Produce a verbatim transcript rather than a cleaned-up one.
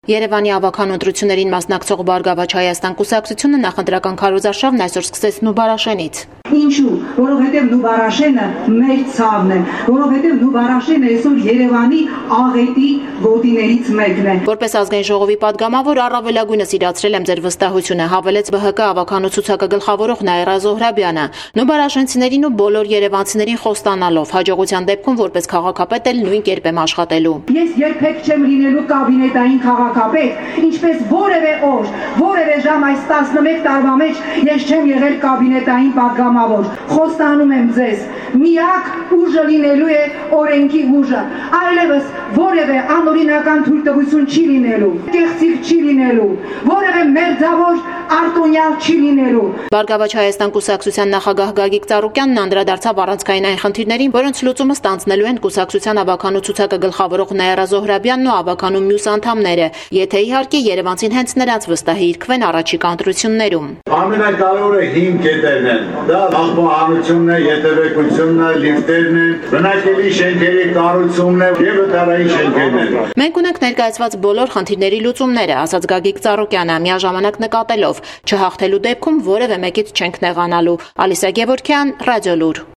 Երևանի ավագան ընտրություններին մասնակցող Բարգավաճ Հայաստան կուսակցությունը նախընտրական քարոզարշավն այսօր սկսեց Նուբարաշենից։ Ինչու, որովհետև Նուբարաշենը մեր ցավն է, որովհետև Նուբարաշենը այսօր Երևանի աղետի գոտիներից մեկն է։ Որպես ազգային ժողովի падգամավոր առավելագույնս իրացրել եմ ձեր վստահությունը, հավելեց ԲՀԿ ավագանու ցուցակը գլխավորող Նաիրա Զոհրաբյանը։ Նուբարաշենցիներին ու բոլոր երևանցիներին խոստանալով հաջողության դեպքում որպես քաղաքապետ էլ նույն կերպ եմ աշխատելու։ Ես երբեք չեմ լինելու կաբինետային քաղաքապետ, ինչպես որևէ օր, որևէ ժամ այս տասնմեկ տարվա մեջ ես չեմ եղել կաբինետային падգամավոր։ Խոստանում եմ ձեզ, միակ ուժը լինելու է օրենքի ուժը, այլևս որևէ անօրինական թույլտվություն չի լինելու, կեղծիք չի լինելու, որևէ մերձավոր արտոնյալ չի լինելու։ Բարգավաճ Հայաստան կուսակցության նախագահ Գագիկ Ծառուկյանն անդրադարձավ առանցքային այն խնդիրներին, որոնց լուծումը ստանձնելու են կուսակցության ավագանու ցուցակը գլխավորող Նաիրա Զոհրաբյանն ու ավագանու մյուս անդամները, եթե իհարկե երևանցին հենց նրանց վստահի իրքվեն առաջիկա ընտրություններում։ Ամենակարևորը հիմք կետերն են, դա աղբահանությունն է, ետևեկությունն է, լիֆտերն են, բնակելի շենքերի կառուցումն է եւ վտարային շենքերն են։ Մենք ունենք ներկայացված բոլոր խնդիրների լուծումները, ասաց Գագիկ Ծառուկյանը, միաժամանակ նկատելով, չհաղթելու դեպքում որևէ մեկից չենք նեղանալու։ Ալիսա Գևորգյան, Ռադիոլուր։